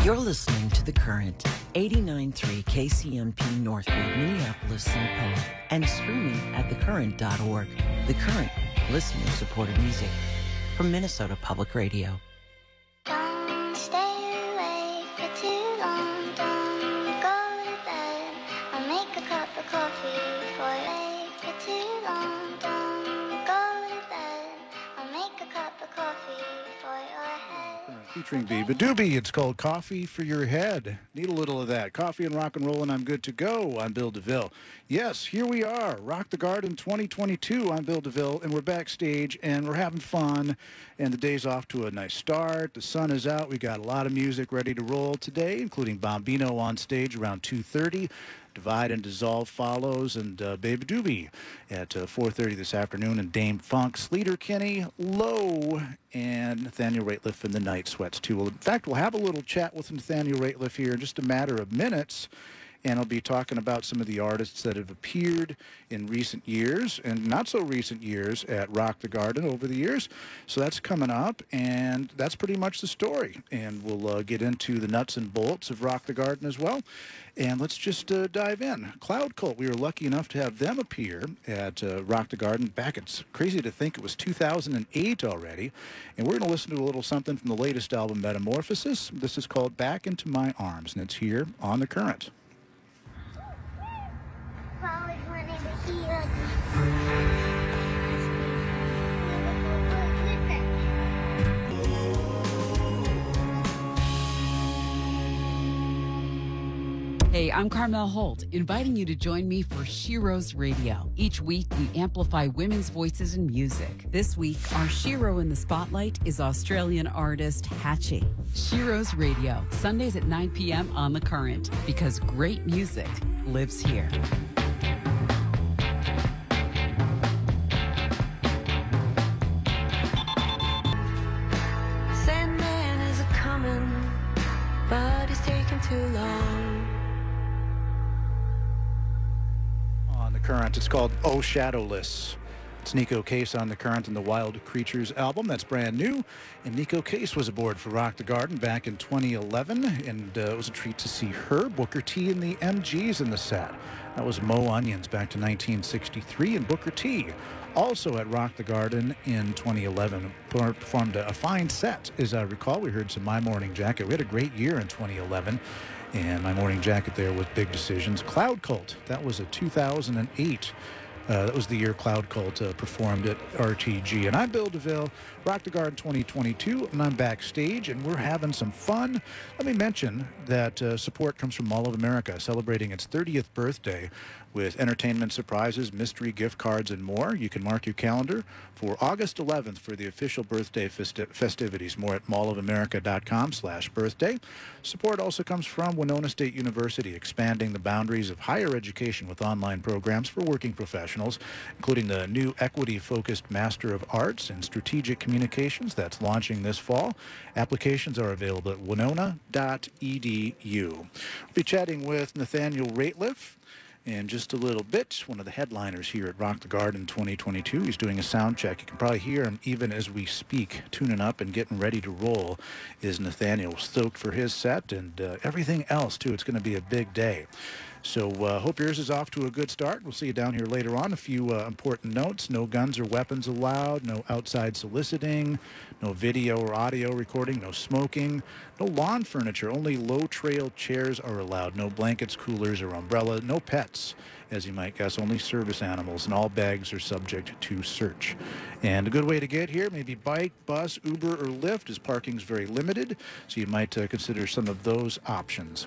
You're listening to The Current, 89.3 KCMP Northfield, Minneapolis, St. Paul, and streaming at thecurrent.org. The Current, listener-supported music from Minnesota Public Radio. Don't stay awake for too long. Don't go to bed. I'll make a cup of coffee for you. Wait for too long. Don't go to bed. I'll make a cup of coffee for your head. Featuring Biba Doobie, it's called Coffee for Your Head. Need a little of that. Coffee and rock and roll, and I'm good to go. I'm Bill DeVille. Yes, here we are, Rock the Garden 2022. I'm Bill DeVille, and we're backstage, and we're having fun, and the day's off to a nice start. The sun is out. We got a lot of music ready to roll today, including Bombino on stage around 2:30. Divide and Dissolve follows, and Baby Doobie at 4:30 this afternoon, and Dame Funk, Sleater Kinney, Low, and Nathaniel Rateliff in the Night Sweats, too. Well, in fact, we'll have a little chat with Nathaniel Rateliff here in just a matter of minutes, and I'll be talking about some of the artists that have appeared in recent years and not so recent years at Rock the Garden over the years. So that's coming up, and that's pretty much the story. And we'll get into the nuts and bolts of Rock the Garden as well. And let's just dive in. Cloud Cult, we were lucky enough to have them appear at Rock the Garden back. It's crazy to think it was 2008 already. And we're going to listen to a little something from the latest album, Metamorphosis. This is called Back Into My Arms, and it's here on The Current. Always wanted to hear. Hey, I'm Carmel Holt, inviting you to join me for Sheroes Radio. Each week, we amplify women's voices in music. This week, our Shero in the spotlight is Australian artist Hatchie. Sheroes Radio, Sundays at 9 p.m. on The Current, because great music lives here. Sandman is a coming, but it's taking too long. On The Current, it's called Oh Shadowless. It's Nico Case on The Current and the Wild Creatures album. That's brand new. And Nico Case was aboard for Rock the Garden back in 2011. And it was a treat to see her, Booker T, and the MGs in the set. That was Mo Onions back to 1963. And Booker T, also at Rock the Garden in 2011, performed a fine set. As I recall, we heard some My Morning Jacket. We had a great year in 2011. And My Morning Jacket there with Big Decisions. Cloud Cult, that was a 2008. That was the year Cloud Cult performed at RTG. And I'm Bill DeVille, Rock the Garden 2022, and I'm backstage, and we're having some fun. Let me mention that support comes from Mall of America, celebrating its 30th birthday with entertainment surprises, mystery gift cards, and more. You can mark your calendar for August 11th for the official birthday festivities. More at mallofamerica.com/birthday. Support also comes from Winona State University, expanding the boundaries of higher education with online programs for working professionals, including the new equity-focused Master of Arts in Strategic Communications that's launching this fall. Applications are available at winona.edu. We'll be chatting with Nathaniel Rateliff in just a little bit, one of the headliners here at Rock the Garden 2022. He's doing a sound check. You can probably hear him even as we speak, tuning up and getting ready to roll is Nathaniel. Stoked for his set and everything else, too. It's going to be a big day. So hope yours is off to a good start. We'll see you down here later on. A few important notes. No guns or weapons allowed. No outside soliciting. No video or audio recording. No smoking. No lawn furniture. Only low trail chairs are allowed. No blankets, coolers, or umbrella. No pets, as you might guess. Only service animals. And all bags are subject to search. And a good way to get here, maybe bike, bus, Uber, or Lyft, as parking's very limited. So you might consider some of those options.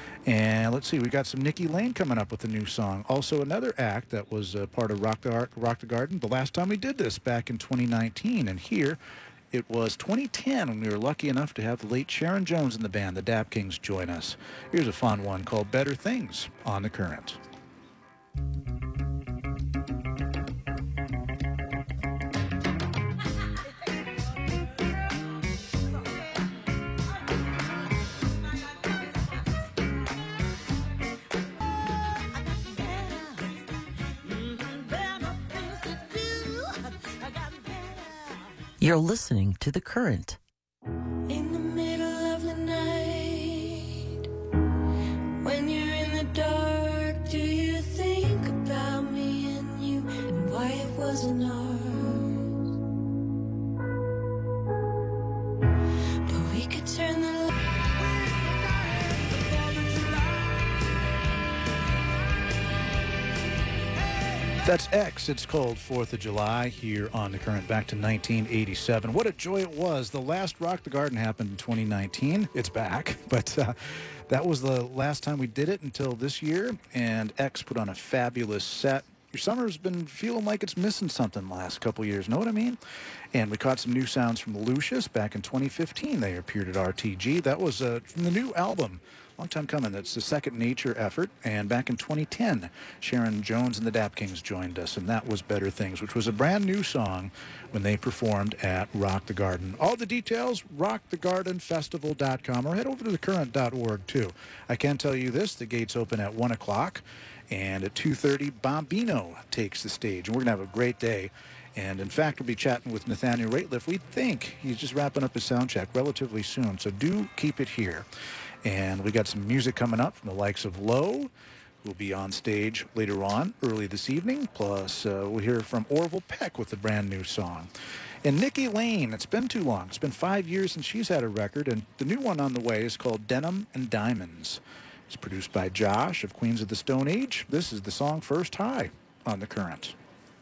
And let's see, we got some Nikki Lane coming up with a new song. Also another act that was part of Rock the Garden the last time we did this back in 2019. And here it was 2010 when we were lucky enough to have the late Sharon Jones in the band, the Dap Kings, join us. Here's a fun one called Better Things on The Current. You're listening to The Current. In the middle of the night, wasn't ours. But we could turn the That's X. It's called 4th of July here on The Current, back to 1987. What a joy it was. The last Rock the Garden happened in 2019. It's back, but that was the last time we did it until this year, and X put on a fabulous set. Your summer's been feeling like it's missing something the last couple years, know what I mean? And we caught some new sounds from Lucius back in 2015. They appeared at RTG. That was from the new album. Long time coming. That's the Second Nature effort. And back in 2010, Sharon Jones and the Dap Kings joined us, and that was Better Things, which was a brand new song when they performed at Rock the Garden. All the details, rockthegardenfestival.com, or head over to thecurrent.org, too. I can tell you this, the gates open at 1 o'clock, and at 2:30, Bombino takes the stage. And we're going to have a great day. And, in fact, we'll be chatting with Nathaniel Rateliff. We think he's just wrapping up his sound check relatively soon, so do keep it here. And we got some music coming up from the likes of Low, who will be on stage later on, early this evening. Plus, we'll hear from Orville Peck with a brand new song. And Nikki Lane, it's been too long. It's been 5 years since she's had a record, and the new one on the way is called Denim and Diamonds. It's produced by Josh of Queens of the Stone Age. This is the song First High on The Current.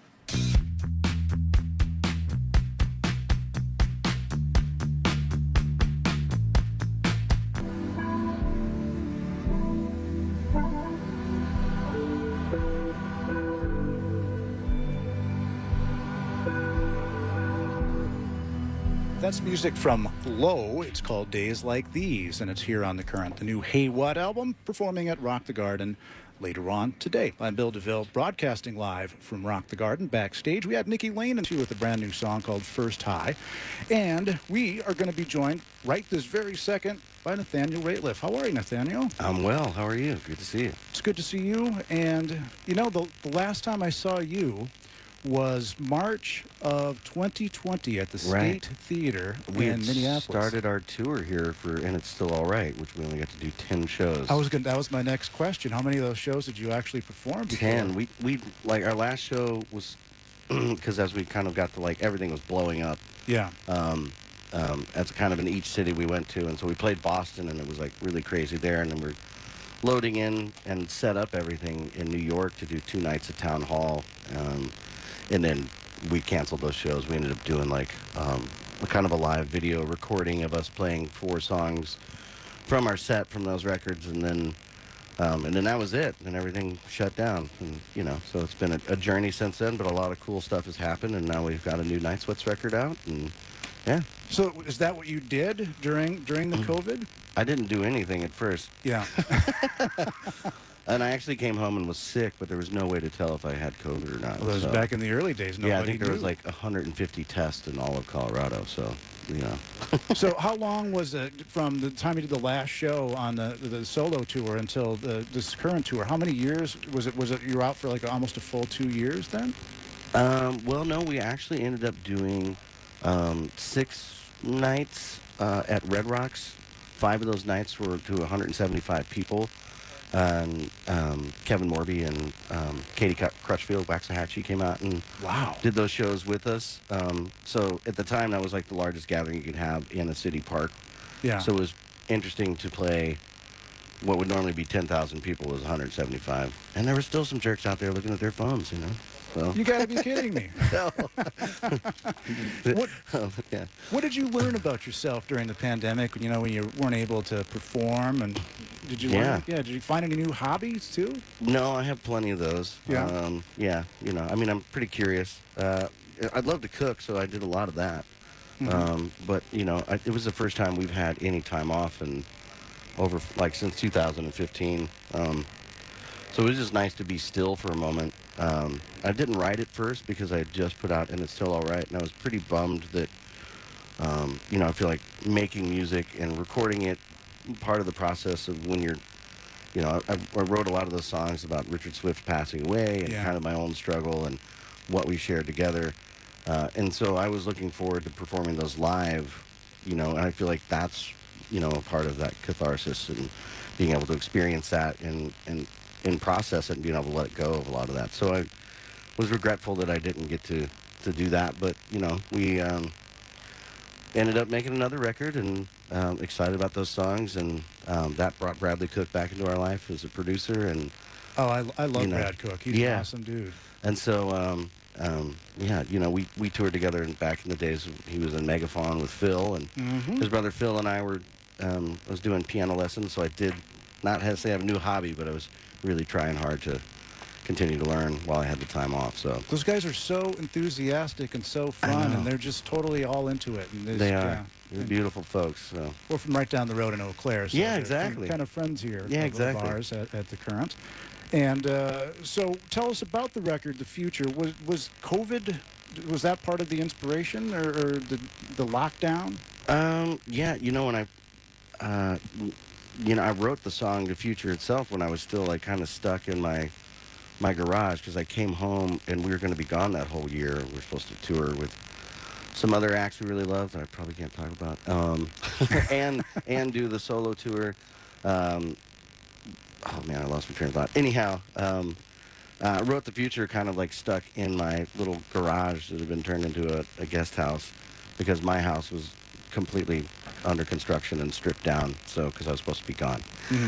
That's music from Low. It's called Days Like These, and it's here on The Current. The new Hey What album, performing at Rock the Garden later on today. I'm Bill DeVille, broadcasting live from Rock the Garden backstage. We had Nikki Lane and with a brand new song called First High, and we are going to be joined right this very second by Nathaniel Rateliff. How are you, Nathaniel? I'm well. How are you? Good to see you. It's good to see you, and you know, the last time I saw you was March of 2020 at the State Theater in Minneapolis. We started our tour here and it's still all right, which we only got to do 10 shows. That was my next question. How many of those shows did you actually perform before? 10. We like our last show was because as we kind of got to like everything was blowing up. Yeah. That's kind of in each city we went to, and so we played Boston, and it was like really crazy there, and then we're loading in and set up everything in New York to do 2 nights at Town Hall. And then we canceled those shows. We ended up doing like a kind of a live video recording of us playing 4 songs from our set from those records, and then that was it. And everything shut down. And you know, so it's been a journey since then. But a lot of cool stuff has happened, and now we've got a new Night Sweats record out. And yeah. So is that what you did during the COVID? I didn't do anything at first. Yeah. And I actually came home and was sick, but there was no way to tell if I had COVID or not. Well, that was back in the early days. Yeah, I think there was like 150 tests in all of Colorado, so, you know. So how long was it from the time you did the last show on the solo tour until this current tour? How many years was it? Was it you were out for like almost a full 2 years then? Well, no, we actually ended up doing 6 nights at Red Rocks. 5 of those nights were to 175 people. Kevin Morby and Katie Crutchfield, Waxahachie, came out and did those shows with us. So at the time, that was like the largest gathering you could have in a city park. Yeah. So it was interesting to play what would normally be 10,000 people was 175. And there were still some jerks out there looking at their phones, you know. So. You gotta be kidding me. No. Yeah. What did you learn about yourself during the pandemic? You know, when you weren't able to perform, and did you did you find any new hobbies too? No, I have plenty of those. Yeah. Yeah. You know, I mean, I'm pretty curious. I'd love to cook, so I did a lot of that. Mm-hmm. But you know, it was the first time we've had any time off and over like since 2015. So it was just nice to be still for a moment. I didn't write it first because I had just put out And It's Still All Right, and I was pretty bummed that, you know, I feel like making music and recording it, part of the process of when you're, you know, I wrote a lot of those songs about Richard Swift passing away and kind of my own struggle and what we shared together. And so I was looking forward to performing those live, you know, and I feel like that's, you know, a part of that catharsis and being able to experience that and process it and being able to let go of a lot of that. So I was regretful that I didn't get to do that. But we ended up making another record, and excited about those songs, and that brought Bradley Cook back into our life as a producer. And I love Brad Cook. He's an awesome dude. And so we toured together back in the days. He was in Megaphone with Phil, and his brother Phil and I were was doing piano lessons. So I did not have a new hobby, but I was really trying hard to continue to learn while I had the time off. So those guys are so enthusiastic and so fun, and they're just totally all into it. And they are. They're beautiful folks. So. We're from right down the road in Eau Claire. So yeah, exactly. Kind of friends here. Yeah, exactly. Of ours at the Current. And so tell us about the record, The Future. Was COVID, was that part of the inspiration, or the lockdown? Yeah, when I wrote the song The Future itself when I was still like kind of stuck in my garage, because I came home and we were going to be gone that whole year. We were supposed to tour with some other acts we really loved that I probably can't talk about, and do the solo tour. Oh man, I lost my train of thought. Anyhow, I wrote The Future kind of like stuck in my little garage that had been turned into a guest house, because my house was completely under construction and stripped down, so because I was supposed to be gone.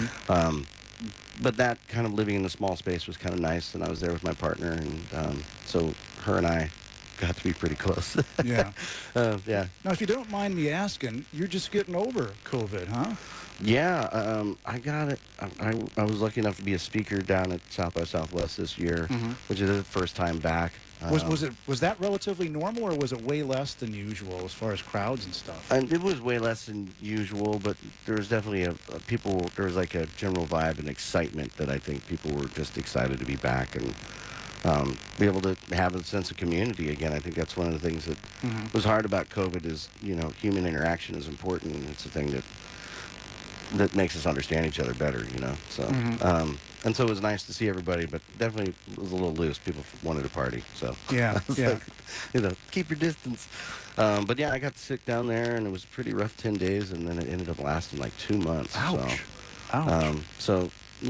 But that kind of living in a small space was kind of nice, and I was there with my partner, and so her and I got to be pretty close. Yeah. Yeah. Now, if you don't mind me asking, you're just getting over COVID, huh? Yeah, I got it. I was lucky enough to be a speaker down at South by Southwest this year, which is the first time back. Was that relatively normal, or was it way less than usual as far as crowds and stuff? And it was way less than usual, but there was definitely there was like a general vibe and excitement that I think people were just excited to be back and be able to have a sense of community again. I think that's one of the things that was hard about COVID is, human interaction is important, and it's a thing that makes us understand each other better, so and so it was nice to see everybody, but definitely it was a little loose. People wanted to party, so yeah. Like, keep your distance. But yeah, I got sick down there, and it was a pretty rough 10 days, and then it ended up lasting like 2 months. Ouch. So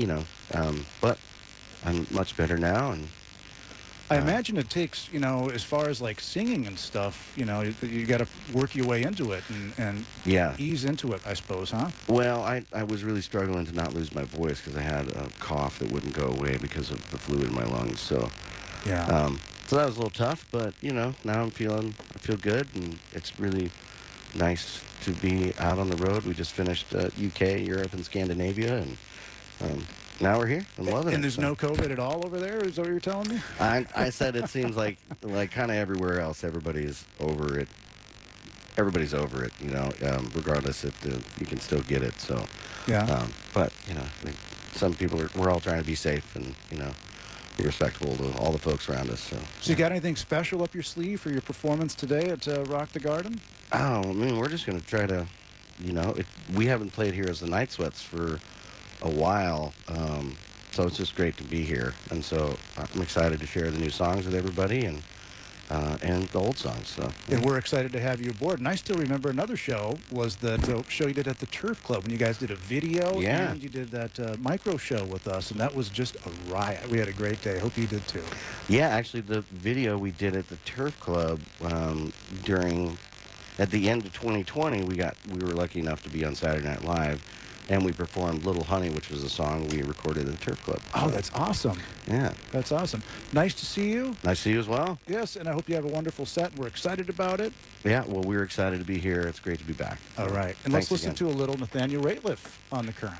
but I'm much better now, and I imagine it takes, as far as like singing and stuff, you got to work your way into it and ease into it, I suppose, huh? Well, I was really struggling to not lose my voice, because I had a cough that wouldn't go away because of the fluid in my lungs. So, yeah. So that was a little tough, but now I feel good, and it's really nice to be out on the road. We just finished UK, Europe, and Scandinavia, and now we're here. I'm loving it. And there's no COVID at all over there? Is that what you're telling me? I said it seems like kind of everywhere else, everybody's over it. Everybody's over it, regardless if you can still get it. So, yeah. But some people we're all trying to be safe and be respectful to all the folks around us. So you got anything special up your sleeve for your performance today at Rock the Garden? Oh, I mean, we're just going to try to, we haven't played here as the Night Sweats for a while, so it's just great to be here, and so I'm excited to share the new songs with everybody and the old songs. So and we're excited to have you aboard. And I still remember another show was the show you did at the Turf Club when you guys did a video, and you did that micro show with us, and that was just a riot. We had a great day. Hope you did too. Yeah, actually, the video we did at the Turf Club at the end of 2020, we were lucky enough to be on Saturday Night Live. And we performed Little Honey, which was a song we recorded at the Turf Club. Oh, that's awesome. Yeah. That's awesome. Nice to see you. Nice to see you as well. Yes, and I hope you have a wonderful set. We're excited about it. Yeah, well, we're excited to be here. It's great to be back. All right. And let's listen to a little Nathaniel Rateliff on The Current.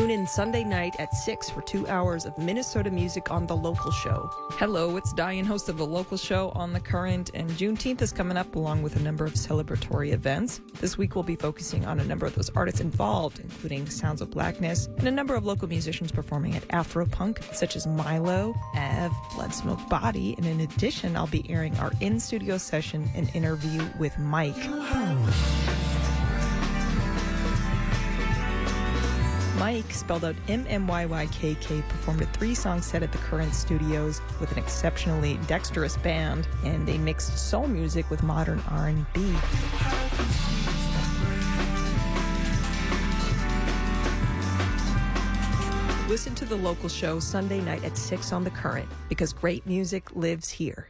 Tune in Sunday night at 6 for 2 hours of Minnesota music on The Local Show. Hello, it's Diane, host of The Local Show on The Current, and Juneteenth is coming up along with a number of celebratory events. This week we'll be focusing on a number of those artists involved, including Sounds of Blackness, and a number of local musicians performing at Afropunk, such as Milo, Ev, Blood Smoke Body, and in addition, I'll be airing our in-studio session and interview with Mike. Mike, spelled out Mmyykkk, performed a 3-song set at the Current Studios with an exceptionally dexterous band, and they mixed soul music with modern R&B. Listen to The Local Show Sunday night at 6 on The Current, because great music lives here.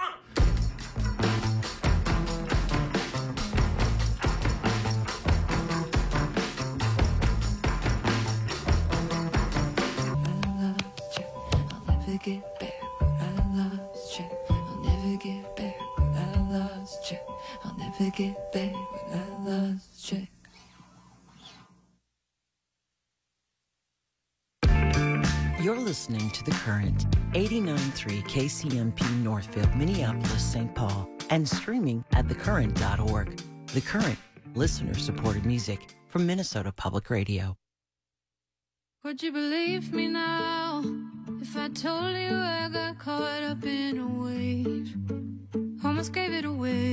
Get back what I lost you. I'll never get back what I lost you. I'll never get back what I lost you. You're listening to The Current, 89.3 KCMP Northfield, Minneapolis, St. Paul, and streaming at thecurrent.org. The Current, listener-supported music from Minnesota Public Radio. Would you believe me now if I told you I got caught up in a wave? Almost gave it away.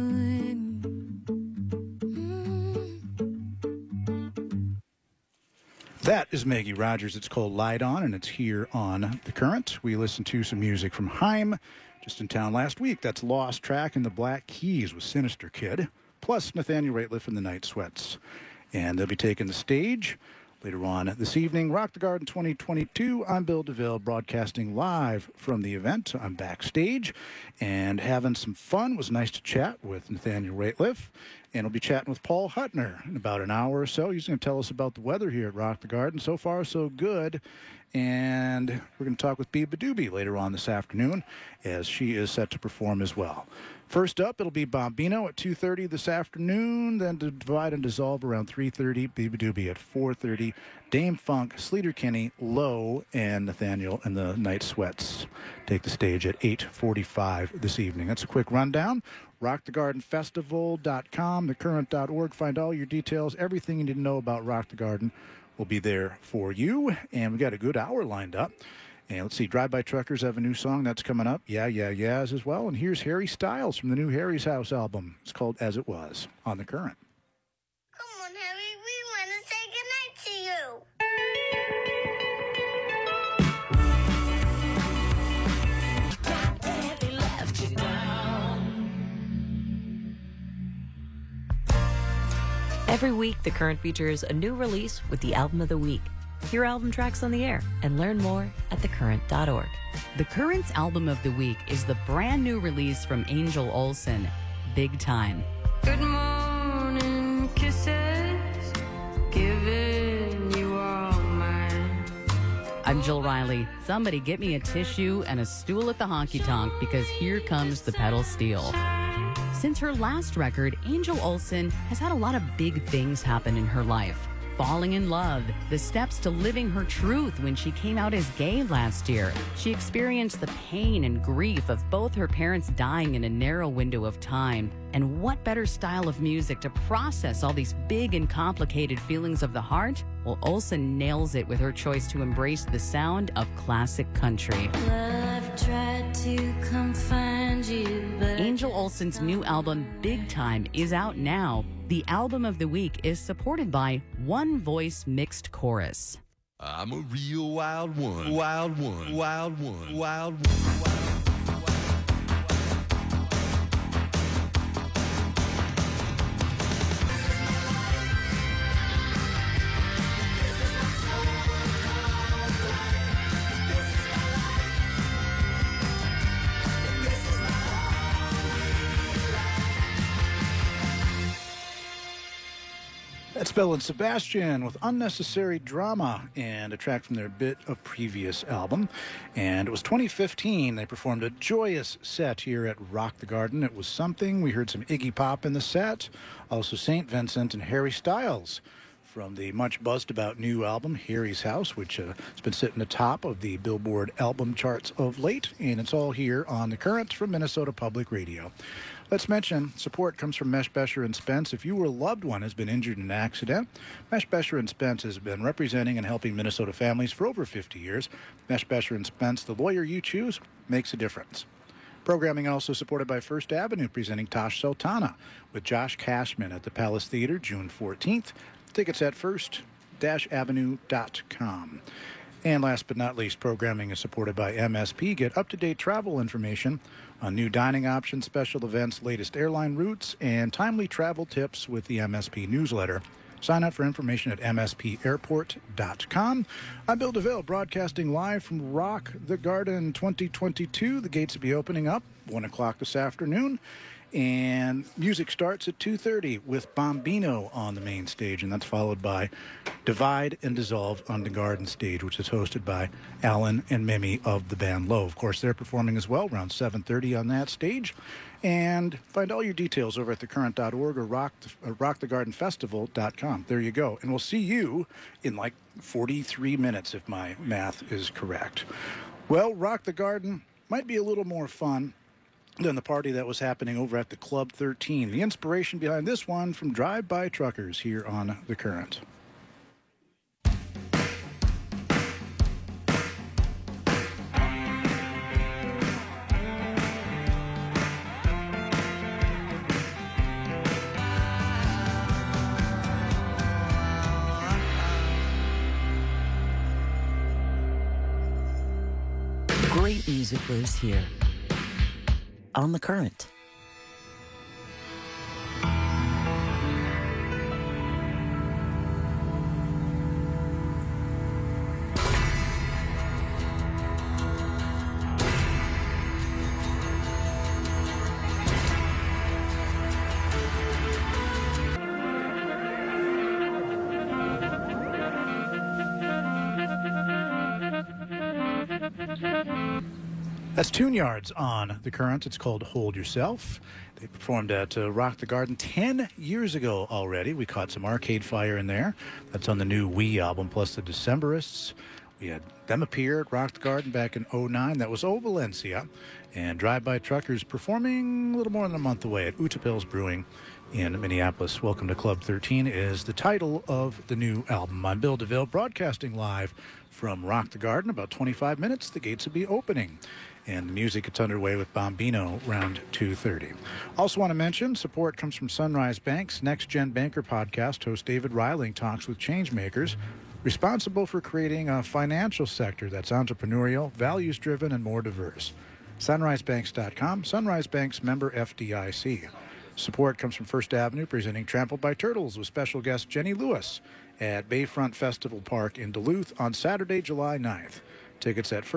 That is Maggie Rogers. It's called Light On, and it's here on The Current. We listened to some music from Haim, just in town last week. That's Lost Track in the Black Keys with Sinister Kid, plus Nathaniel Rateliff and the Night Sweats. And they'll be taking the stage later on this evening. Rock the Garden 2022. I'm Bill DeVille, broadcasting live from the event. I'm backstage and having some fun. It was nice to chat with Nathaniel Rateliff, and we'll be chatting with Paul Huttner in about an hour or so. He's going to tell us about the weather here at Rock the Garden. So far, so good. And we're going to talk with Biba Doobie later on this afternoon, as she is set to perform as well. First up, it'll be Bombino at 2:30 this afternoon, then to Divide and Dissolve around 3:30, Biba Doobie at 4:30, Dame Funk, Sleater Kinney, Low, and Nathaniel and the Night Sweats take the stage at 8:45 this evening. That's a quick rundown. RockTheGardenFestival.com, thecurrent.org. Find all your details. Everything you need to know about Rock the Garden will be there for you. And we got a good hour lined up. And let's see, Drive-By Truckers have a new song that's coming up. Yeah, Yeahs as well. And here's Harry Styles from the new Harry's House album. It's called As It Was on The Current. Come on, Harry, we want to say goodnight to you. Every week, The Current features a new release with the album of the week. Hear album tracks on the air and learn more at thecurrent.org. The Current's album of the week is the brand new release from Angel Olsen, Big Time. Good morning, kisses, giving you all mine. I'm Jill Riley. Somebody get me a tissue and a stool at the honky tonk, because here comes the pedal steel. Since her last record, Angel Olsen has had a lot of big things happen in her life. Falling in love, the steps to living her truth when she came out as gay last year. She experienced the pain and grief of both her parents dying in a narrow window of time. And what better style of music to process all these big and complicated feelings of the heart? Well, Olsen nails it with her choice to embrace the sound of classic country. I've tried to come find you, but Angel Olsen's new album, Big Time, is out now. The album of the week is supported by One Voice Mixed Chorus. I'm a real wild one, wild one, wild one, wild one, wild one. That's Belle and Sebastian with Unnecessary Drama, and a track from their Bit of Previous album. And it was 2015. They performed a joyous set here at Rock the Garden. It was something. We heard some Iggy Pop in the set, also St. Vincent and Harry Styles from the much buzzed about new album, Harry's House, which has been sitting atop of the Billboard album charts of late, and it's all here on The Current from Minnesota Public Radio. Let's mention support comes from Mesh Besher and Spence. If you or a loved one has been injured in an accident, Mesh Besher and Spence has been representing and helping Minnesota families for over 50 years. Mesh Besher and Spence, the lawyer you choose, makes a difference. Programming also supported by First Avenue, presenting Tosh Sultana with Josh Cashman at the Palace Theater, June 14th. Tickets at first-avenue.com. And last but not least, programming is supported by MSP. Get up-to-date travel information on new dining options, special events, latest airline routes, and timely travel tips with the MSP newsletter. Sign up for information at mspairport.com. I'm Bill DeVille, broadcasting live from Rock the Garden 2022. The gates will be opening up 1 o'clock this afternoon. And music starts at 2:30 with Bombino on the main stage, and that's followed by Divide and Dissolve on the Garden stage, which is hosted by Alan and Mimi of the band Low. Of course, they're performing as well around 7:30 on that stage. And find all your details over at thecurrent.org or rockthegardenfestival.com. There you go. And we'll see you in like 43 minutes if my math is correct. Well, Rock the Garden might be a little more fun than the party that was happening over at the Club 13. The inspiration behind this one from Drive-By Truckers here on The Current. Great music lives here on The Current. That's Tune Yards on The Current. It's called Hold Yourself. They performed at Rock the Garden 10 years ago already. We caught some Arcade Fire in there. That's on the new We album, plus the Decemberists. We had them appear at Rock the Garden back in 2009. That was O Valencia. And Drive-By Truckers performing a little more than a month away at Utapils Brewing in Minneapolis. Welcome to Club 13 is the title of the new album. I'm Bill DeVille, broadcasting live from Rock the Garden. About 25 minutes, the gates will be opening. And the music gets underway with Bombino around 2:30. Also want to mention, support comes from Sunrise Bank's Next Gen Banker podcast. Host David Reiling talks with changemakers responsible for creating a financial sector that's entrepreneurial, values-driven, and more diverse. SunriseBanks.com. Sunrise Bank's member FDIC. Support comes from First Avenue, presenting Trampled by Turtles with special guest Jenny Lewis at Bayfront Festival Park in Duluth on Saturday, July 9th. Tickets at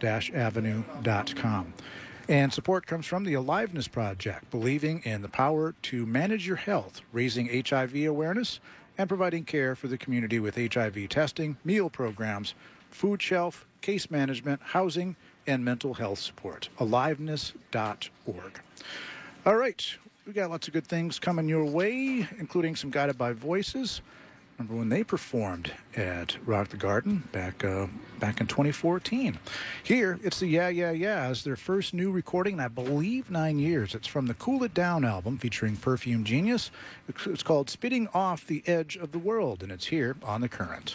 first-avenue.com. And support comes from the Aliveness Project, believing in the power to manage your health, raising HIV awareness, and providing care for the community with HIV testing, meal programs, food shelf, case management, housing, and mental health support. Aliveness.org. All right, we got lots of good things coming your way, including some Guided by Voices. Remember when they performed at Rock the Garden back in 2014. Here, it's the Yeah Yeah Yeahs, their first new recording in, I believe, 9 years. It's from the Cool It Down album featuring Perfume Genius. It's called Spitting Off the Edge of the World, and it's here on The Current.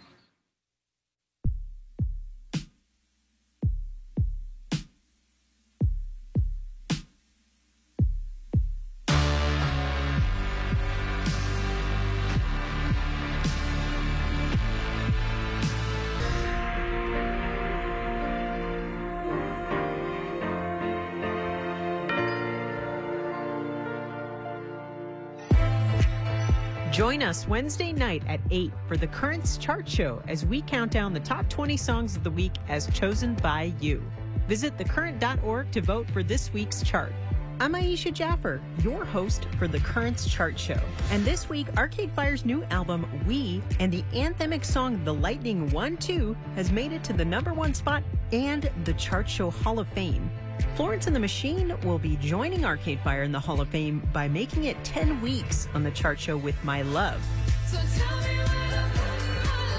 Join us Wednesday night at 8 for the Current's Chart Show as we count down the top 20 songs of the week as chosen by you. Visit thecurrent.org to vote for this week's chart. I'm Aisha Jaffer, your host for the Current's Chart Show. And this week, Arcade Fire's new album, We, and the anthemic song The Lightning 1-2 has made it to the #1 spot and the Chart Show Hall of Fame. Florence and the Machine will be joining Arcade Fire in the Hall of Fame by making it 10 weeks on the chart show with My Love. So tell me why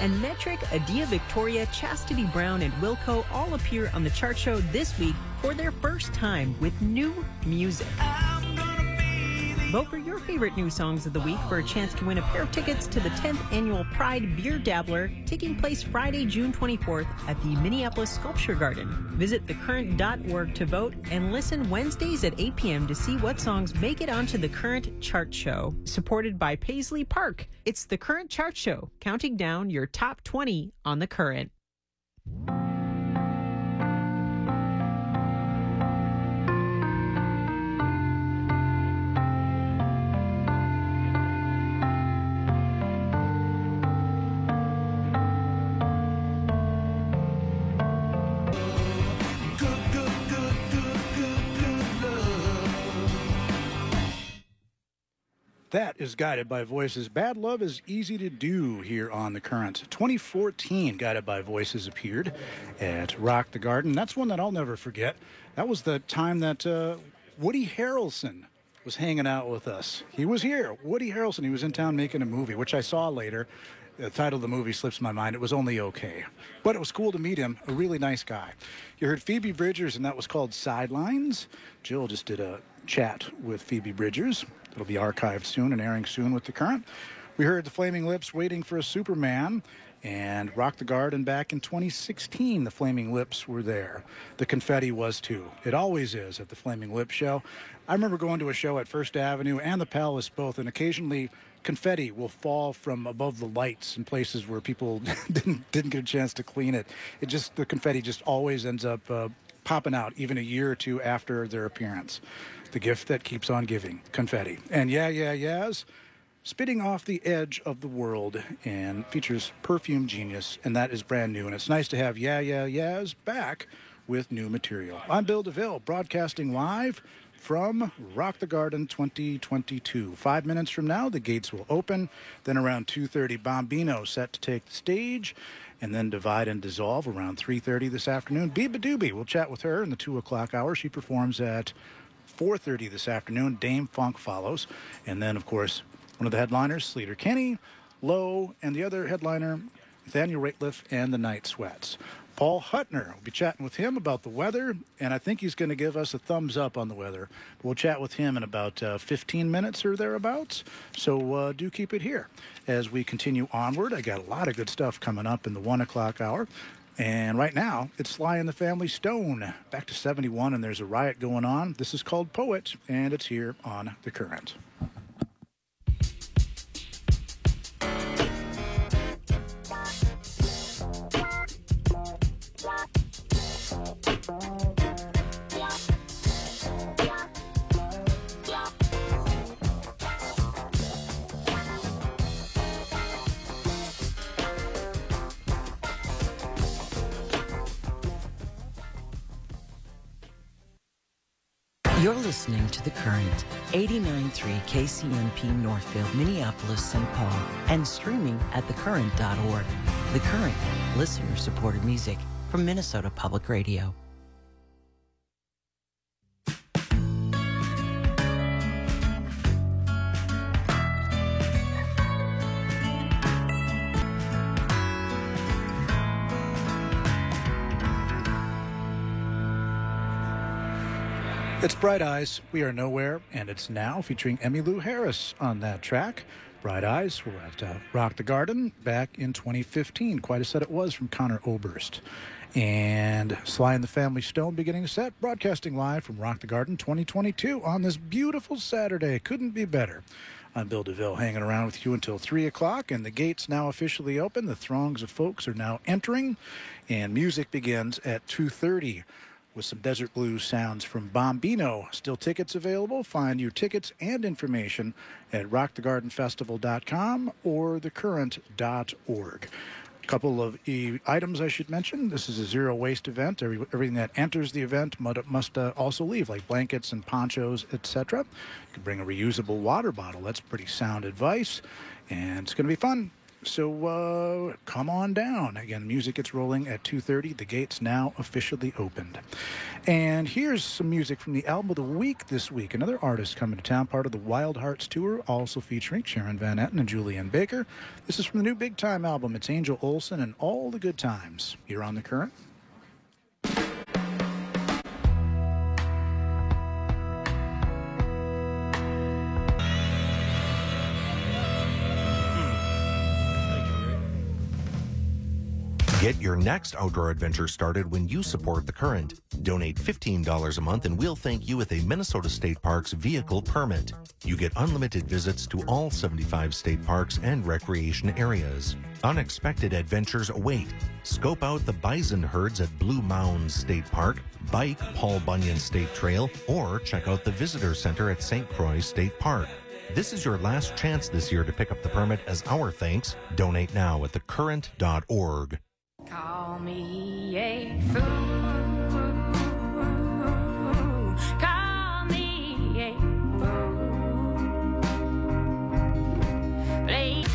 And Metric, Adia Victoria, Chastity Brown, and Wilco all appear on the chart show this week for their first time with new music. Vote for your favorite new songs of the week for a chance to win a pair of tickets to the 10th annual Pride Beer Dabbler, taking place Friday, June 24th at the Minneapolis Sculpture Garden. Visit thecurrent.org to vote and listen Wednesdays at 8 p.m. to see what songs make it onto the Current Chart Show. Supported by Paisley Park, it's the Current Chart Show, counting down your top 20 on the Current. That is Guided by Voices. Bad Love is easy to do here on The Current. 2014, Guided by Voices appeared at Rock the Garden. That's one that I'll never forget. That was the time that Woody Harrelson was hanging out with us. He was here. Woody Harrelson, he was in town making a movie, which I saw later. The title of the movie slips my mind. It was Only Okay. But it was cool to meet him. A really nice guy. You heard Phoebe Bridgers, and that was called Sidelines. Jill just did a chat with Phoebe Bridgers. It'll be archived soon and airing soon with The Current. We heard the Flaming Lips, Waiting for a Superman, and Rock the Garden back in 2016. The Flaming Lips were there. The confetti was too. It always is at the Flaming Lips show. I remember going to a show at First Avenue and the Palace both, and occasionally confetti will fall from above the lights in places where people didn't get a chance to clean it. The confetti just always ends up popping out even a year or two after their appearance. The gift that keeps on giving, confetti. And Yeahs, Spitting Off the Edge of the World, and features Perfume Genius, and that is brand new. And it's nice to have Yeahs back with new material. I'm Bill DeVille, broadcasting live from Rock the Garden 2022. 5 minutes from now, the gates will open. Then around 2:30, Bombino set to take the stage, and then Divide and Dissolve around 3:30 this afternoon. Biba Doobie, we'll chat with her in the 2 o'clock hour. She performs at 4:30 this afternoon. Dame Funk follows. And then, of course, one of the headliners, Sleater Kinney, Low, and the other headliner, Nathaniel Rateliff and the Night Sweats. Paul Huttner, we'll be chatting with him about the weather, and I think he's going to give us a thumbs up on the weather. We'll chat with him in about 15 minutes or thereabouts, so do keep it here. As we continue onward, I got a lot of good stuff coming up in the 1 o'clock hour. And right now, it's Sly and the Family Stone. Back to 71, and there's a riot going on. This is called Poet, and it's here on The Current. You're listening to The Current, 89.3 KCMP Northfield, Minneapolis, St. Paul, and streaming at thecurrent.org. The Current, listener-supported music from Minnesota Public Radio. It's Bright Eyes, We Are Nowhere, and it's now featuring Emmylou Harris on that track. Bright Eyes, we're at Rock the Garden back in 2015. Quite a set it was from Connor Oberst. And Sly and the Family Stone beginning the set, broadcasting live from Rock the Garden 2022 on this beautiful Saturday. Couldn't be better. I'm Bill DeVille, hanging around with you until 3 o'clock, and the gates now officially open. The throngs of folks are now entering, and music begins at 2:30. With some Desert Blues sounds from Bombino. Still tickets available. Find your tickets and information at rockthegardenfestival.com or thecurrent.org. A couple of items I should mention. This is a zero-waste event. Everything that enters the event must also leave, like blankets and ponchos, etc. You can bring a reusable water bottle. That's pretty sound advice. And it's going to be fun. So come on down. Again, music gets rolling at 2:30. The gates now officially opened. And here's some music from the album of the week this week. Another artist coming to town, part of the Wild Hearts Tour, also featuring Sharon Van Etten and Julianne Baker. This is from the new Big Time album. It's Angel Olsen and All the Good Times. Here on The Current. Get your next outdoor adventure started when you support The Current. Donate $15 a month and we'll thank you with a Minnesota State Parks vehicle permit. You get unlimited visits to all 75 state parks and recreation areas. Unexpected adventures await. Scope out the bison herds at Blue Mounds State Park, bike Paul Bunyan State Trail, or check out the Visitor Center at St. Croix State Park. This is your last chance this year to pick up the permit as our thanks. Donate now at thecurrent.org. Call me a fool. Call me a fool. Play.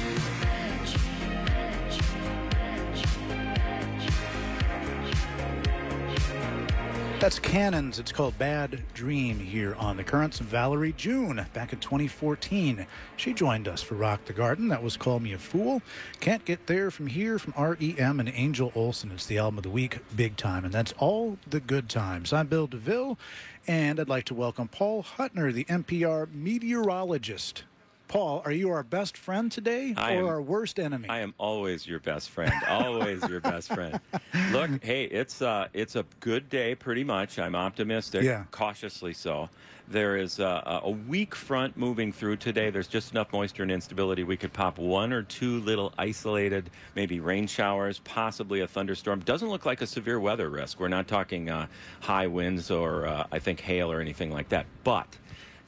That's Cannons. It's called Bad Dream here on The Currents. Valerie June, back in 2014. She joined us for Rock the Garden. That was Call Me a Fool. Can't Get There from Here from REM and Angel Olsen. It's the album of the week, Big Time, and that's All the Good Times. I'm Bill DeVille, and I'd like to welcome Paul Huttner, the NPR meteorologist. Paul, are you our best friend today or our worst enemy? I am always your best friend. Always your best friend. Look, hey, it's a good day pretty much. I'm optimistic, cautiously so. There is a weak front moving through today. There's just enough moisture and instability. We could pop one or two little isolated, maybe rain showers, possibly a thunderstorm. Doesn't look like a severe weather risk. We're not talking high winds or, I think, hail or anything like that. But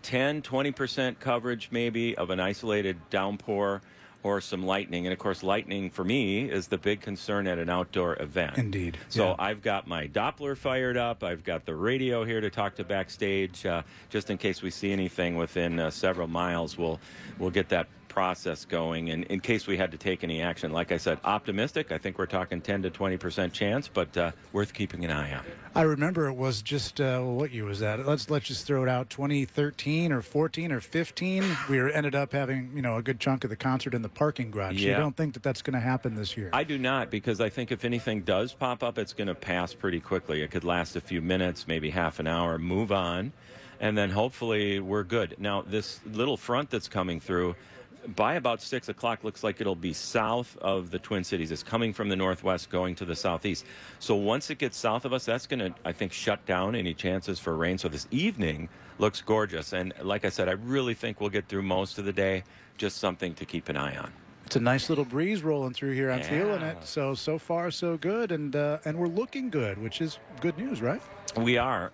10-20% coverage maybe of an isolated downpour or some lightning. And, of course, lightning for me is the big concern at an outdoor event. Indeed. So I've got my Doppler fired up. I've got the radio here to talk to backstage. Just in case we see anything within several miles, we'll get that process going. And in case we had to take any action, like I said, optimistic. I think we're talking 10 to 20% chance, but worth keeping an eye on. I remember it was just, what year was that? Let's just throw it out, 2013 or 14 or 15. We ended up having, a good chunk of the concert in the parking garage. Yeah. You don't think that that's going to happen this year? I do not, because I think if anything does pop up, it's going to pass pretty quickly. It could last a few minutes, maybe half an hour, move on, and then hopefully we're good. Now, this little front that's coming through, by about 6 o'clock, looks like it'll be south of the Twin Cities. It's coming from the northwest, going to the southeast. So once it gets south of us, that's going to, I think, shut down any chances for rain. So this evening looks gorgeous. And like I said, I really think we'll get through most of the day. Just something to keep an eye on. It's a nice little breeze rolling through here. I'm feeling it. So far, so good. And we're looking good, which is good news, right? We are.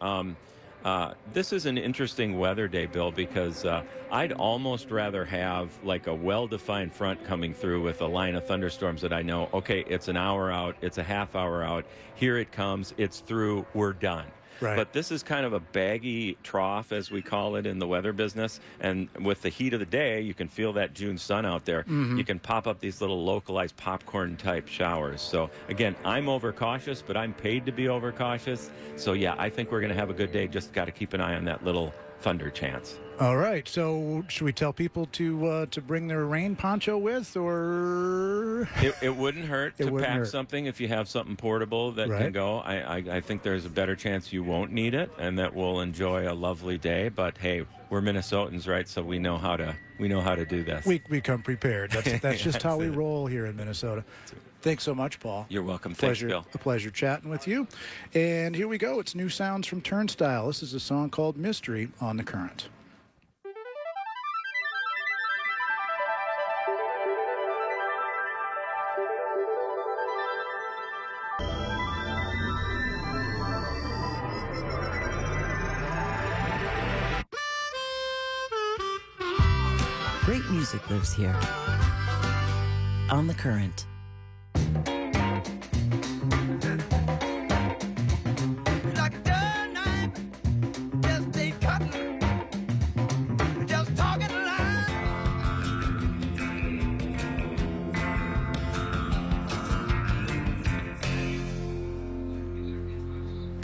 This is an interesting weather day, Bill, because I'd almost rather have like a well-defined front coming through with a line of thunderstorms that I know, okay, it's an hour out, it's a half hour out, here it comes, it's through, we're done. Right. But this is kind of a baggy trough, as we call it in the weather business. And with the heat of the day, you can feel that June sun out there. Mm-hmm. You can pop up these little localized popcorn-type showers. So, again, I'm overcautious, but I'm paid to be overcautious. So, yeah, I think we're going to have a good day. Just got to keep an eye on that little thunder chance. All right. So should we tell people to bring their rain poncho with, or it wouldn't hurt to pack something if you have something portable that can go. I think there's a better chance you won't need it and that we'll enjoy a lovely day. But hey, we're Minnesotans, right? So we know how to do this. We come prepared. That's just how we roll here in Minnesota. Thanks so much, Paul. You're welcome. Thanks, Bill. A pleasure chatting with you. And here we go. It's new sounds from Turnstile. This is a song called Mystery on The Current. Great music lives here on The Current.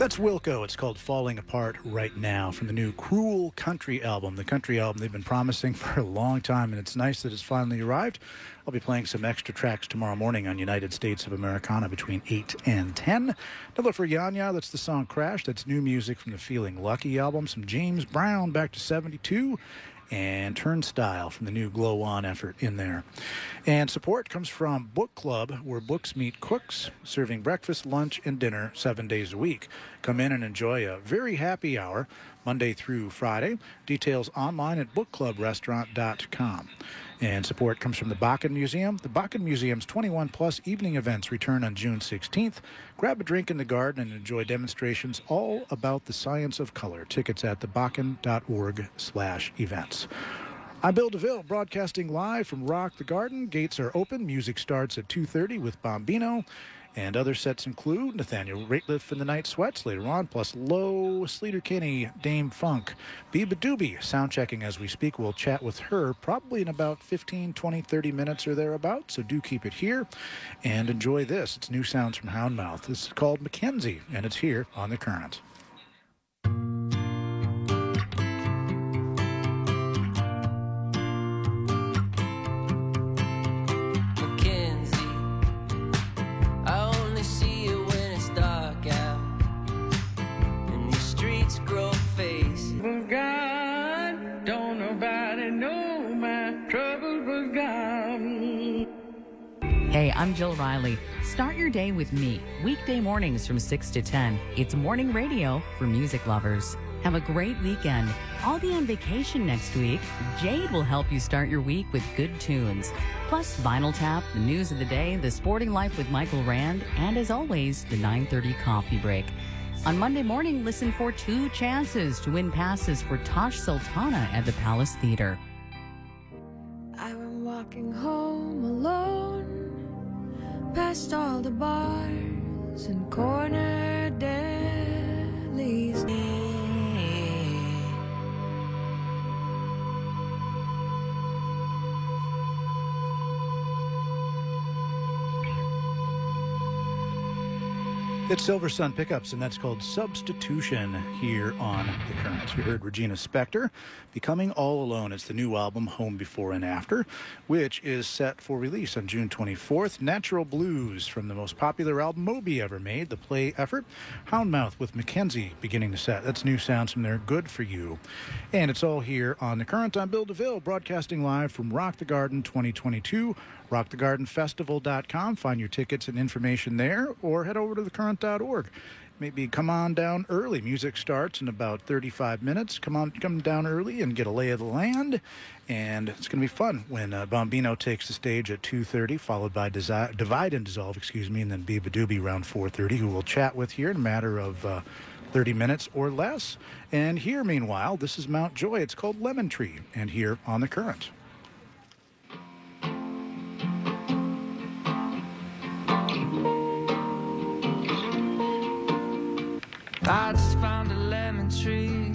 That's Wilco. It's called Falling Apart Right Now from the new Cruel Country album. The country album they've been promising for a long time, and it's nice that it's finally arrived. I'll be playing some extra tracks tomorrow morning on United States of Americana between 8 and 10. Now look for Yanya. That's the song Crash. That's new music from the Feeling Lucky album. Some James Brown back to 72. And Turnstile from the new Glow On effort in there. And support comes from Book Club, where books meet cooks, serving breakfast, lunch, and dinner 7 days a week. Come in and enjoy a very happy hour Monday through Friday. Details online at bookclubrestaurant.com. And support comes from the Bakken Museum. The Bakken Museum's 21-plus evening events return on June 16th. Grab a drink in the garden and enjoy demonstrations all about the science of color. Tickets at thebakken.org/events. I'm Bill DeVille, broadcasting live from Rock the Garden. Gates are open. Music starts at 2:30 with Bombino. And other sets include Nathaniel Rateliff and the Night Sweats later on, plus Low, Sleater Kinney, Dame Funk, Biba Doobie, sound checking as we speak. We'll chat with her probably in about 15, 20, 30 minutes or thereabouts, so do keep it here and enjoy this. It's new sounds from Houndmouth. This is called Mackenzie, and it's here on The Current. Hey, I'm Jill Riley. Start your day with me, weekday mornings from 6 to 10. It's morning radio for music lovers. Have a great weekend. I'll be on vacation next week. Jade will help you start your week with good tunes. Plus, Vinyl Tap, the news of the day, the sporting life with Michael Rand, and as always, the 9:30 coffee break. On Monday morning, listen for 2 chances to win passes for Tosh Sultana at the Palace Theater. I've been walking home alone, past all the bars and corner delis. It's Silver Sun Pickups, and that's called Substitution here on The Current. We heard Regina Spektor, Becoming All Alone. It's the new album, Home Before and After, which is set for release on June 24th. Natural Blues from the most popular album Moby ever made, the Play effort. Houndmouth with Mackenzie beginning the set. That's new sounds from there, Good For You. And it's all here on The Current. I'm Bill DeVille, broadcasting live from Rock the Garden 2022. RockTheGardenFestival.com. Find your tickets and information there, or head over to thecurrent.org. Maybe come on down early. Music starts in about 35 minutes. Come down early and get a lay of the land. And it's going to be fun when Bombino takes the stage at 2:30, followed by Divide and Dissolve, and then Biba Doobie around 4:30, who we'll chat with here in a matter of 30 minutes or less. And here, meanwhile, this is Mount Joy. It's called Lemon Tree, and here on The Current. I just found a lemon tree.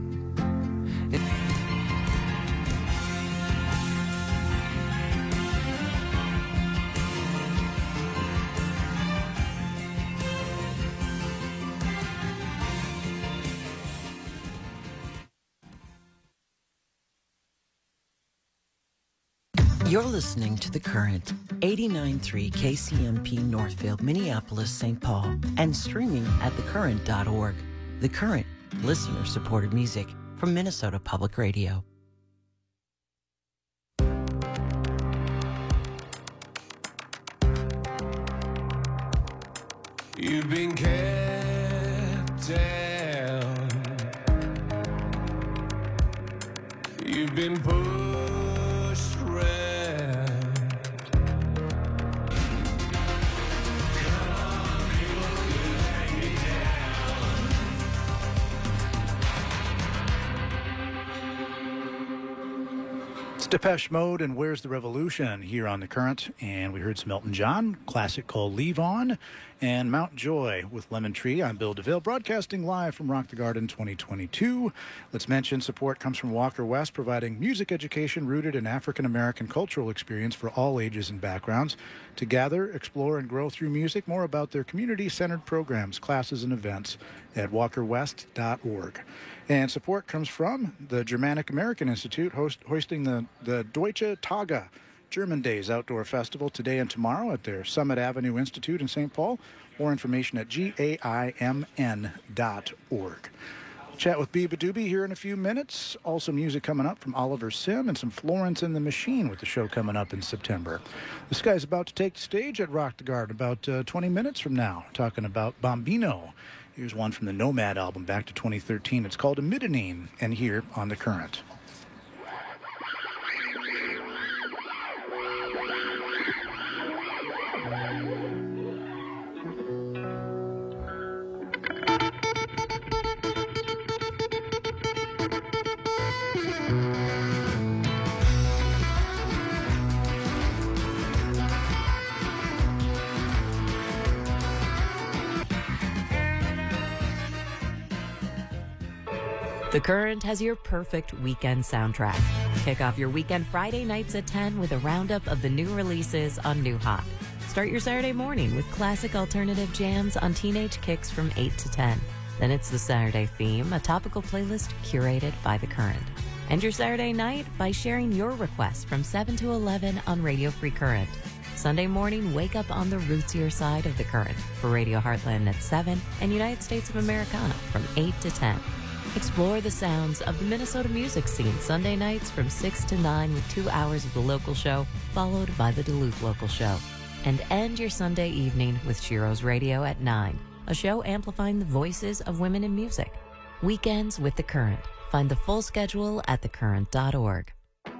You're listening to The Current, 89.3 KCMP Northfield, Minneapolis, St. Paul, and streaming at thecurrent.org. The Current, listener-supported music from Minnesota Public Radio. You've been kept down. You've been pushed around. Depeche Mode and Where's the Revolution here on The Current. And we heard some Elton John, classic called Leave On, and Mount Joy with Lemon Tree. I'm Bill DeVille, broadcasting live from Rock the Garden 2022. Let's mention support comes from Walker West, providing music education rooted in African-American cultural experience for all ages and backgrounds. To gather, explore, and grow through music, more about their community-centered programs, classes, and events at walkerwest.org. And support comes from the Germanic American Institute, hosting the Deutsche Tage German Days Outdoor Festival today and tomorrow at their Summit Avenue Institute in St. Paul. More information at gaimn.org. Chat with Biba Doobie here in a few minutes. Also music coming up from Oliver Sim and some Florence and the Machine with the show coming up in September. This guy's about to take the stage at Rock the Garden about 20 minutes from now, talking about Bombino. Here's one from the Nomad album back to 2013. It's called Imidonine, and here on The Current. The Current has your perfect weekend soundtrack. Kick off your weekend Friday nights at 10 with a roundup of the new releases on New Hot. Start your Saturday morning with classic alternative jams on Teenage Kicks from 8 to 10. Then it's the Saturday theme, a topical playlist curated by The Current. End your Saturday night by sharing your requests from 7 to 11 on Radio Free Current. Sunday morning, wake up on the rootsier side of The Current for Radio Heartland at 7 and United States of Americana from 8 to 10. Explore the sounds of the Minnesota music scene Sunday nights from 6 to 9 with 2 hours of the local show, followed by the Duluth local show. And end your Sunday evening with Shiro's Radio at 9, a show amplifying the voices of women in music. Weekends with The Current. Find the full schedule at thecurrent.org.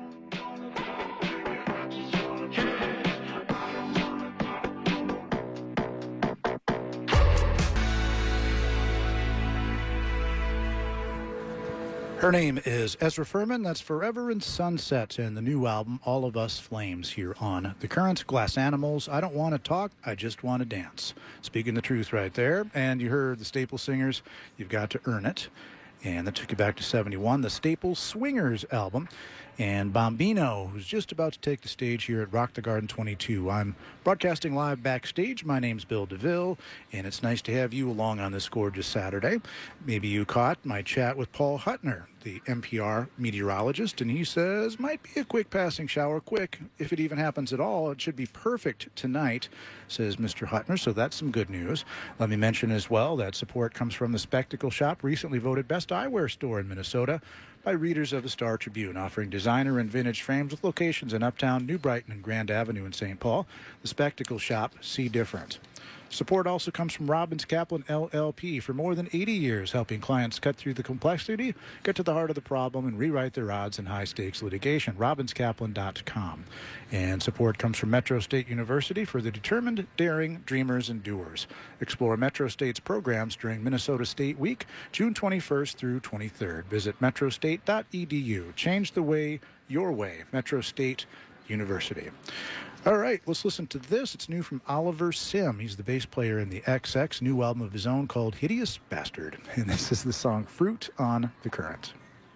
Her name is Ezra Furman. That's Forever in Sunset, and the new album, All of Us Flames, here on The Current. Glass Animals, I Don't Want to Talk, I Just Want to Dance. Speaking the truth right there. And you heard the Staple Singers, You've Got to Earn It. And that took you back to 71, the Staple Swingers album. And Bombino, who's just about to take the stage here at Rock the Garden 22. I'm broadcasting live backstage. My name's Bill DeVille, and it's nice to have you along on this gorgeous Saturday. Maybe you caught my chat with Paul Huttner, the NPR meteorologist, and he says, might be a quick passing shower, quick, if it even happens at all. It should be perfect tonight, says Mr. Huttner, so that's some good news. Let me mention as well that support comes from the Spectacle Shop, recently voted Best Eyewear Store in Minnesota by readers of the Star Tribune, offering designer and vintage frames with locations in Uptown, New Brighton, and Grand Avenue in St. Paul. The Spectacle Shop, see different. Support also comes from Robbins Kaplan LLP for more than 80 years, helping clients cut through the complexity, get to the heart of the problem, and rewrite their odds in high-stakes litigation. RobbinsKaplan.com. And support comes from Metro State University for the determined, daring, dreamers, and doers. Explore Metro State's programs during Minnesota State Week, June 21st through 23rd. Visit metrostate.edu. Change the way, your way. Metro State University. All right, let's listen to this. It's new from Oliver Sim. He's the bass player in the XX, new album of his own called Hideous Bastard. And this is the song Fruit on The Current.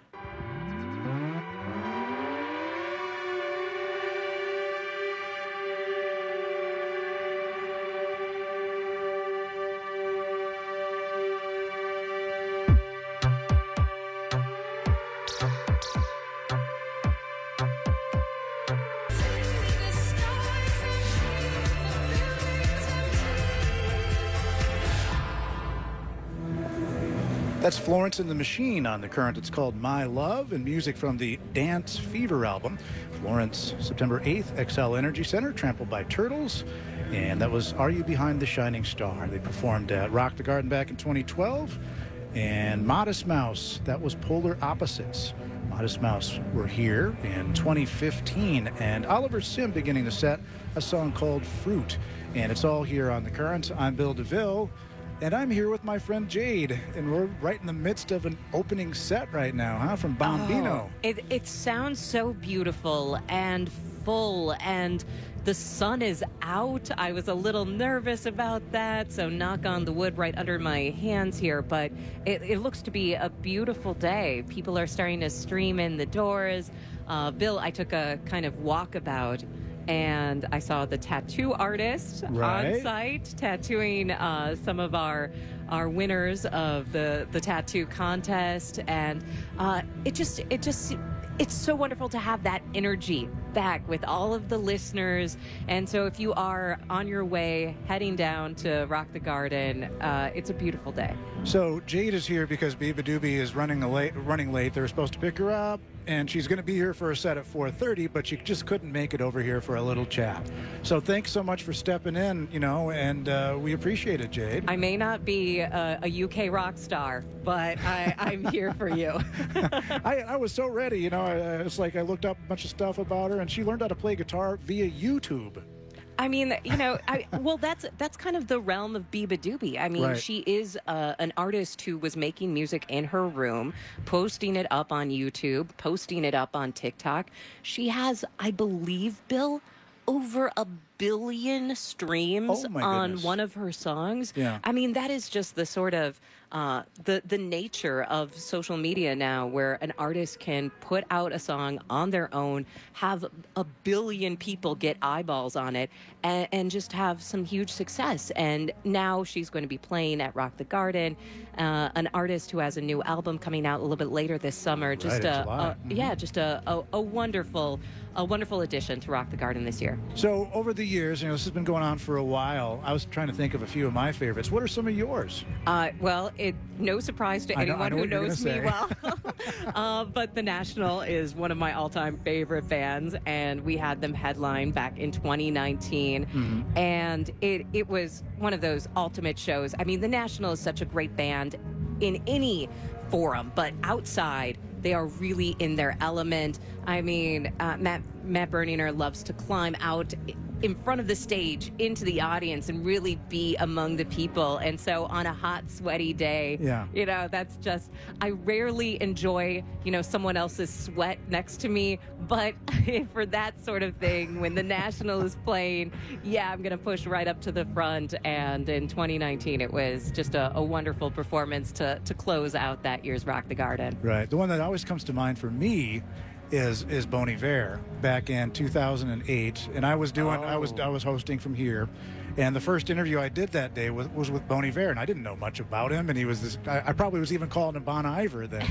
That's Florence and the Machine on The Current. It's called My Love, and music from the Dance Fever album. Florence, September 8th, XL Energy Center, Trampled by Turtles. And that was Are You Behind the Shining Star? They performed at Rock the Garden back in 2012. And Modest Mouse, that was Polar Opposites. Modest Mouse were here in 2015. And Oliver Sim beginning the set, a song called Fruit. And it's all here on The Current. I'm Bill DeVille. And I'm here with my friend Jade, and we're right in the midst of an opening set right now, huh, from Bombino. It sounds so beautiful and full, and the sun is out. I was a little nervous about that, so knock on the wood right under my hands here, but it looks to be a beautiful day. People are starting to stream in the doors. Bill, I took a kind of walkabout, and I saw the tattoo artist on site tattooing some of our winners of the tattoo contest, and it's so wonderful to have that energy back with all of the listeners. And so if you are on your way heading down to Rock the Garden, it's a beautiful day. So Jade is here because Biba Doobie is running late. They were supposed to pick her up, and she's going to be here for a set at 4:30, but she just couldn't make it over here for a little chat. So thanks so much for stepping in, and we appreciate it, Jade. I may not be a UK rock star, but I'm here for you. I was so ready, it's like I looked up a bunch of stuff about her, and she learned how to play guitar via YouTube. I mean, that's kind of the realm of Biba Doobie. I mean, she is an artist who was making music in her room, posting it up on YouTube, posting it up on TikTok. She has, I believe, Bill, over 1 billion streams on one of her songs. Yeah. I mean, that is just the sort of the nature of social media now, where an artist can put out a song on their own, have 1 billion people get eyeballs on it, and just have some huge success. And now she's going to be playing at Rock the Garden, an artist who has a new album coming out a little bit later this summer. Just a wonderful addition to Rock the Garden this year. So over the years, this has been going on for a while. I was trying to think of a few of my favorites. What are some of yours? Well, no surprise to anyone who knows me well. But The National is one of my all-time favorite bands, and we had them headline back in 2019. Mm-hmm. And it was one of those ultimate shows. I mean, The National is such a great band in any forum, but outside, they are really in their element. I mean, Matt Berninger loves to climb out in front of the stage into the audience and really be among the people. And so on a hot, sweaty day, that's just, I rarely enjoy, someone else's sweat next to me. But for that sort of thing, when The National is playing, I'm going to push right up to the front. And in 2019, it was just a wonderful performance to close out that year's Rock the Garden. Right. The one that always comes to mind for me is Bon Iver back in 2008, and I was hosting from here, and the first interview I did that day was with Bon Iver, and I didn't know much about him, and he was this, I probably was even calling him Bon Iver then,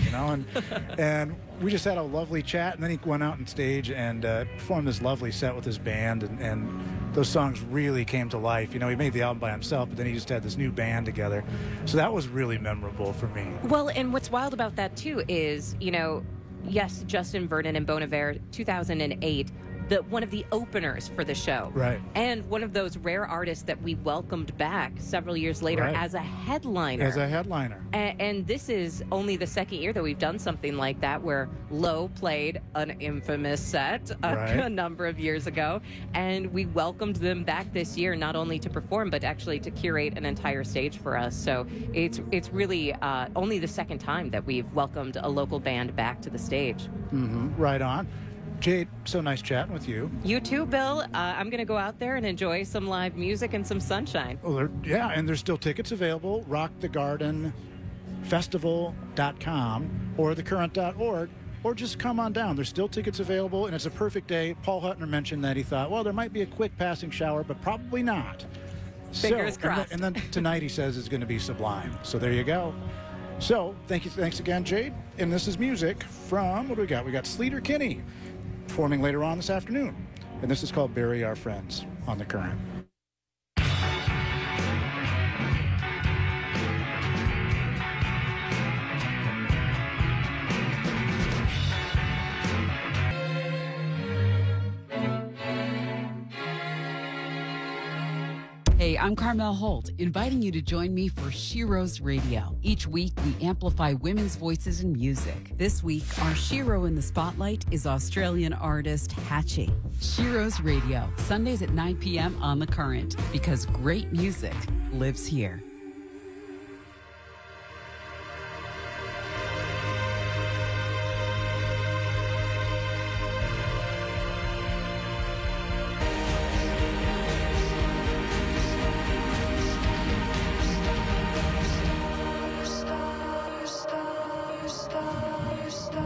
and we just had a lovely chat, and then he went out on stage and performed this lovely set with his band, and those songs really came to life. He made the album by himself, but then he just had this new band together, so that was really memorable for me. Well, and what's wild about that too is, yes, Justin Vernon and Bon Iver, 2008, one of the openers for the show. Right. And one of those rare artists that we welcomed back several years later as a headliner. And this is only the second year that we've done something like that, where Low played an infamous set a number of years ago. And we welcomed them back this year, not only to perform, but actually to curate an entire stage for us. So it's really only the second time that we've welcomed a local band back to the stage. Mm-hmm. Right on. Jade, so nice chatting with you. You too, Bill. I'm going to go out there and enjoy some live music and some sunshine. Well, and there's still tickets available. rockthegardenfestival.com or thecurrent.org, or just come on down. There's still tickets available, and it's a perfect day. Paul Huttner mentioned that he thought, well, there might be a quick passing shower, but probably not. Fingers crossed. And then tonight he says it's going to be sublime. So there you go. So thanks again, Jade. And this is music from, what do we got? We got Sleater Kinney performing later on this afternoon. And this is called Bury Our Friends on the Current. Hey, I'm Carmel Holt, inviting you to join me for Shiro's Radio. Each week, we amplify women's voices in music. This week, our Shiro in the Spotlight is Australian artist Hatchie. Shiro's Radio, Sundays at 9 p.m. on The Current, because great music lives here.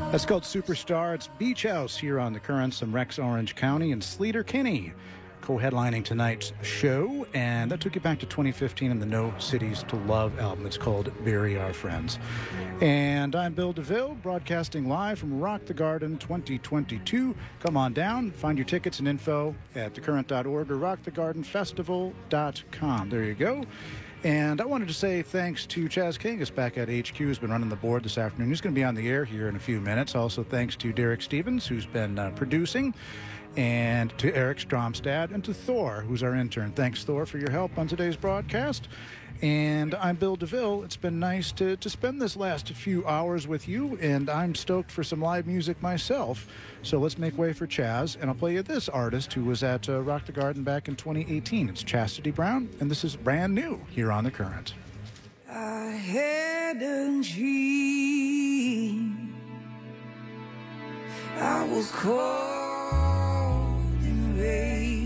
That's called Superstar. It's Beach House here on The Current, some Rex Orange County, and Sleater Kinney co-headlining tonight's show. And that took you back to 2015 and the No Cities to Love album. It's called Bury Our Friends. And I'm Bill DeVille, broadcasting live from Rock the Garden 2022. Come on down, find your tickets and info at thecurrent.org or rockthegardenfestival.com. There you go. And I wanted to say thanks to Chaz Kangas back at HQ, who's been running the board this afternoon. He's going to be on the air here in a few minutes. Also, thanks to Derek Stevens, who's been producing, and to Eric Stromstad, and to Thor, who's our intern. Thanks, Thor, for your help on today's broadcast. And I'm Bill DeVille. It's been nice to spend this last few hours with you, and I'm stoked for some live music myself. So let's make way for Chaz, and I'll play you this artist who was at Rock the Garden back in 2018. It's Chastity Brown, and this is brand new here on The Current. I had a dream. I was cold in the rain.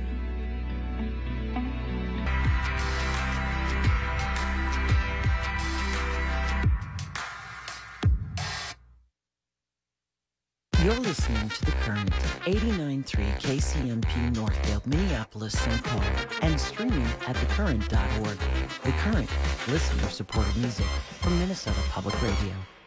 You're listening to The Current, 89.3 KCMP Northfield, Minneapolis, St. Paul, and streaming at thecurrent.org. The Current, listener-supported music from Minnesota Public Radio.